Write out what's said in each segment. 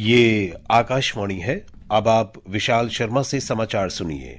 ये आकाशवाणी है। अब आप विशाल शर्मा से समाचार सुनिए।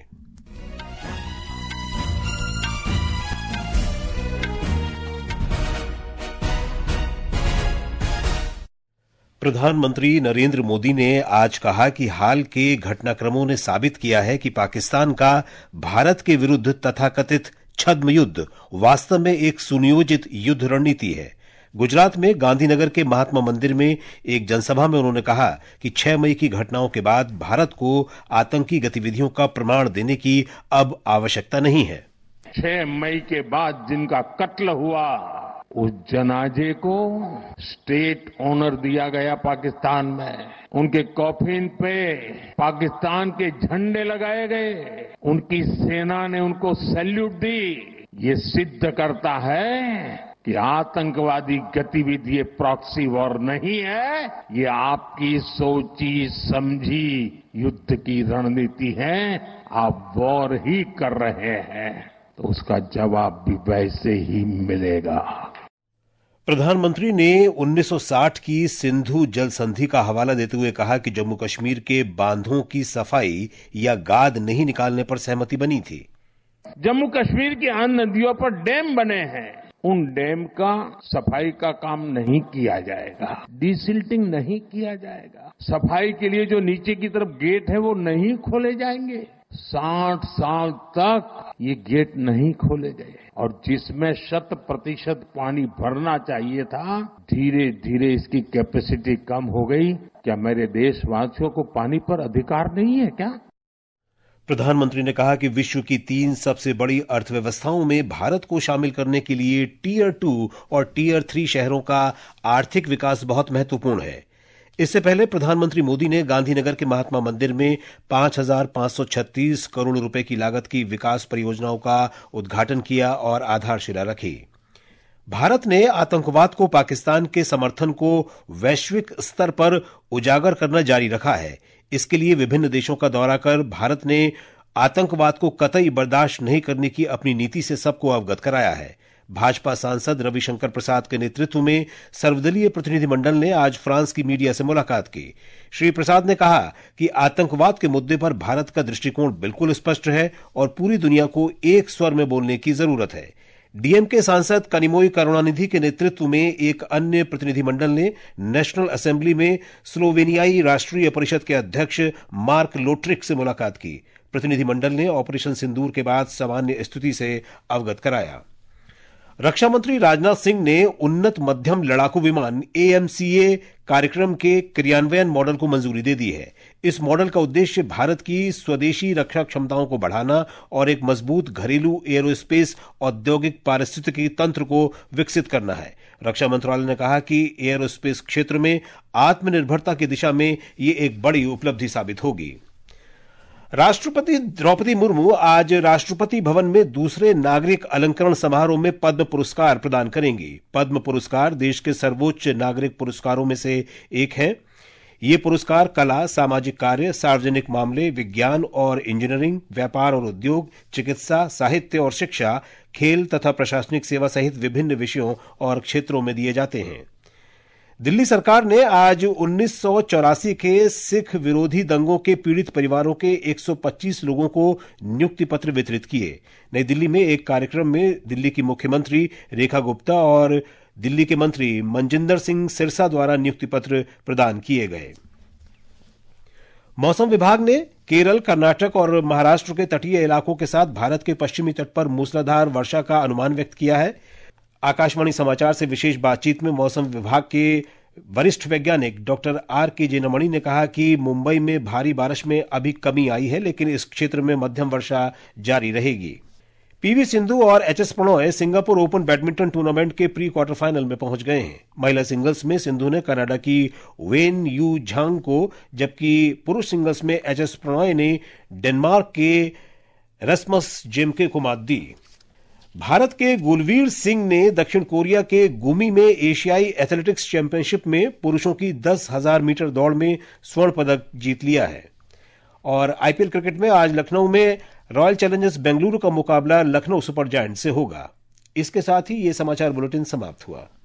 प्रधानमंत्री नरेंद्र मोदी ने आज कहा कि हाल के घटनाक्रमों ने साबित किया है कि पाकिस्तान का भारत के विरुद्ध तथाकथित छद्म युद्ध वास्तव में एक सुनियोजित युद्ध रणनीति है। गुजरात में गांधीनगर के महात्मा मंदिर में एक जनसभा में उन्होंने कहा कि 6 मई की घटनाओं के बाद भारत को आतंकी गतिविधियों का प्रमाण देने की अब आवश्यकता नहीं है। 6 मई के बाद जिनका कत्ल हुआ, उस जनाजे को स्टेट ऑनर दिया गया पाकिस्तान में। उनके कॉफिन पे पाकिस्तान के झंडे लगाए गए, उनकी सेना ने उनको सैल्यूट दी। ये सिद्ध करता है कि आतंकवादी गतिविधि प्रॉक्सी वॉर नहीं है, ये आपकी सोची समझी युद्ध की रणनीति है। आप वॉर ही कर रहे हैं तो उसका जवाब भी वैसे ही मिलेगा। प्रधानमंत्री ने 1960 की सिंधु जल संधि का हवाला देते हुए कहा कि जम्मू कश्मीर के बांधों की सफाई या गाद नहीं निकालने पर सहमति बनी थी। जम्मू कश्मीर की अन्य नदियों पर डैम बने हैं, उन डैम का सफाई का काम नहीं किया जाएगा, डिसिल्टिंग नहीं किया जाएगा। सफाई के लिए जो नीचे की तरफ गेट है वो नहीं खोले जाएंगे। 60 साल तक ये गेट नहीं खोले गए और जिसमें 100% पानी भरना चाहिए था, धीरे धीरे इसकी कैपेसिटी कम हो गई। क्या मेरे देशवासियों को पानी पर अधिकार नहीं है क्या? प्रधानमंत्री ने कहा कि विश्व की 3 सबसे बड़ी अर्थव्यवस्थाओं में भारत को शामिल करने के लिए टीयर 2 और टीयर 3 शहरों का आर्थिक विकास बहुत महत्वपूर्ण है। इससे पहले प्रधानमंत्री मोदी ने गांधीनगर के महात्मा मंदिर में 5,536 करोड़ रुपए की लागत की विकास परियोजनाओं का उद्घाटन किया और आधारशिला रखी। भारत ने आतंकवाद को पाकिस्तान के समर्थन को वैश्विक स्तर पर उजागर करना जारी रखा है। इसके लिए विभिन्न देशों का दौरा कर भारत ने आतंकवाद को कतई बर्दाश्त नहीं करने की अपनी नीति से सबको अवगत कराया है। भाजपा सांसद रविशंकर प्रसाद के नेतृत्व में सर्वदलीय प्रतिनिधिमंडल ने आज फ्रांस की मीडिया से मुलाकात की। श्री प्रसाद ने कहा कि आतंकवाद के मुद्दे पर भारत का दृष्टिकोण बिल्कुल स्पष्ट है और पूरी दुनिया को एक स्वर में बोलने की जरूरत है। डीएमके सांसद कनिमोई करुणानिधि के नेतृत्व में एक अन्य प्रतिनिधिमंडल ने नेशनल असेंबली में स्लोवेनियाई राष्ट्रीय परिषद के अध्यक्ष मार्क लोट्रिक से मुलाकात की। प्रतिनिधिमंडल ने ऑपरेशन सिंदूर के बाद सामान्य स्थिति से अवगत कराया। रक्षा मंत्री राजनाथ सिंह ने उन्नत मध्यम लड़ाकू विमान AMCA कार्यक्रम के क्रियान्वयन मॉडल को मंजूरी दे दी है। इस मॉडल का उद्देश्य भारत की स्वदेशी रक्षा क्षमताओं को बढ़ाना और एक मजबूत घरेलू एयरोस्पेस औद्योगिक पारिस्थितिकी तंत्र को विकसित करना है। रक्षा मंत्रालय ने कहा कि एयरोस्पेस क्षेत्र में आत्मनिर्भरता की दिशा में ये एक बड़ी उपलब्धि साबित होगी। राष्ट्रपति द्रौपदी मुर्मू आज राष्ट्रपति भवन में दूसरे नागरिक अलंकरण समारोह में पद्म पुरस्कार प्रदान करेंगी। पद्म पुरस्कार देश के सर्वोच्च नागरिक पुरस्कारों में से एक है। ये पुरस्कार कला, सामाजिक कार्य, सार्वजनिक मामले, विज्ञान और इंजीनियरिंग, व्यापार और उद्योग, चिकित्सा, साहित्य और शिक्षा, खेल तथा प्रशासनिक सेवा सहित विभिन्न विषयों और क्षेत्रों में दिए जाते हैं। दिल्ली सरकार ने आज 1984 के सिख विरोधी दंगों के पीड़ित परिवारों के 125 लोगों को नियुक्ति पत्र वितरित किए। नई दिल्ली में एक कार्यक्रम में दिल्ली की मुख्यमंत्री रेखा गुप्ता और दिल्ली के मंत्री मनजिंदर सिंह सिरसा द्वारा नियुक्ति पत्र प्रदान किए गए। मौसम विभाग ने केरल, कर्नाटक और महाराष्ट्र के तटीय इलाकों के साथ भारत के पश्चिमी तट पर मूसलाधार वर्षा का अनुमान व्यक्त किया है। आकाशवाणी समाचार से विशेष बातचीत में मौसम विभाग के वरिष्ठ वैज्ञानिक डॉक्टर RK जेनामणि ने कहा कि मुंबई में भारी बारिश में अभी कमी आई है, लेकिन इस क्षेत्र में मध्यम वर्षा जारी रहेगी। PV सिंधु और HS Prannoy Singapore open badminton tournament के प्री क्वार्टर फाइनल में पहुंच गए हैं। महिला सिंगल्स में सिंधु ने कनाडा की वेन यू झांग को, जबकि पुरुष सिंगल्स में HS प्रणॉय ने डेनमार्क के रस्मस जेमके को मात दी। भारत के गुलवीर सिंह ने दक्षिण कोरिया के गुमी में एशियाई एथलेटिक्स चैंपियनशिप में पुरुषों की 10,000 मीटर दौड़ में स्वर्ण पदक जीत लिया है। और IPL क्रिकेट में आज लखनऊ में रॉयल चैलेंजर्स बेंगलुरु का मुकाबला लखनऊ सुपर जायंट्स से होगा। इसके साथ ही ये समाचार बुलेटिन समाप्त हुआ।